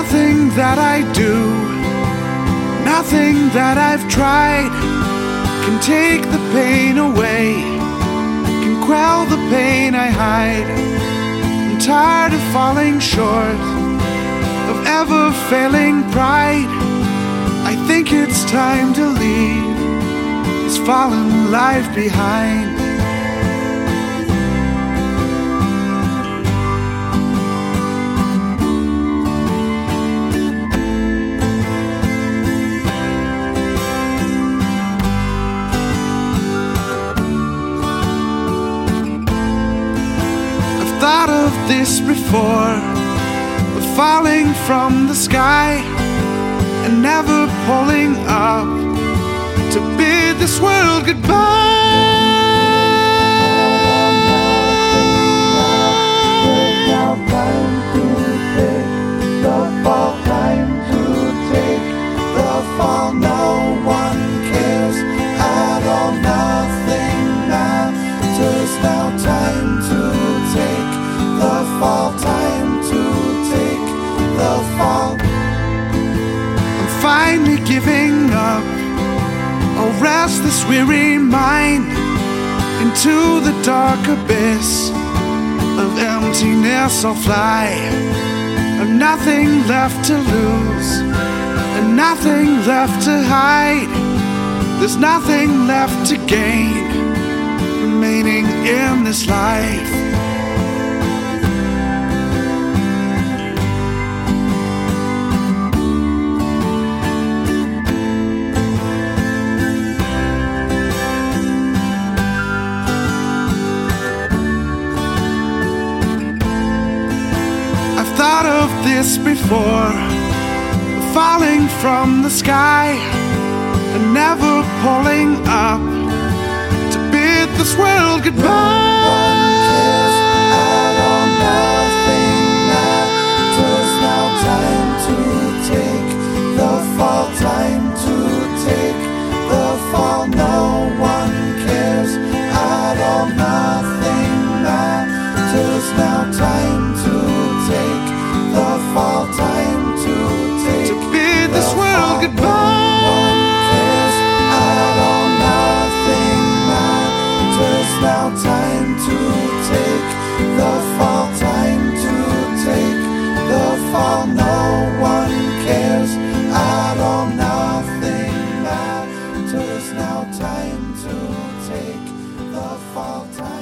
Nothing that I do, nothing that I've tried can take the pain away, can quell the pain I hide. I'm tired of falling short, of ever failing pride. I think it's time to leave this fallen life behind. Thought of this before, of falling from the sky and never pulling up to bid this world goodbye. Now time to take the fall, time to take the fall. No one cares at all, nothing matters now. Time to take the fall, time to take the fall. I'm finally giving up. I'll rest this weary mind into the dark abyss of emptiness. I'll fly. I've nothing left to lose and nothing left to hide. There's nothing left to gain remaining in this life. Thought of this before, falling from the sky and never pulling up to bid this world goodbye. No one cares at all, nothing matters now. Time to take the fall, time to take the fall. No one cares at all, nothing matters now. Time to take the fall, time to take to bid this world goodbye. No one cares at all, nothing matters now. Time to take the fall, time to take the fall. No one cares at all, nothing matters now. Time to take the fall, time